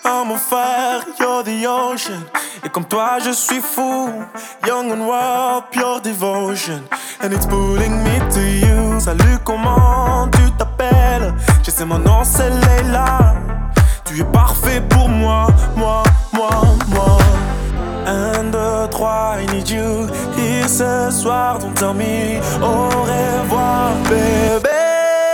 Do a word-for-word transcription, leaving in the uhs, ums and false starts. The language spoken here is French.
Oh mon frère, you're the ocean. Et comme toi je suis fou. Young and wild, pure devotion. And it's pulling me to you. Salut, comment tu t'appelles? Je sais mon nom c'est Leila. Tu es parfait pour moi, moi, moi, moi. Un, deux, trois, I need you. Et ce soir, don't tell me au revoir, baby.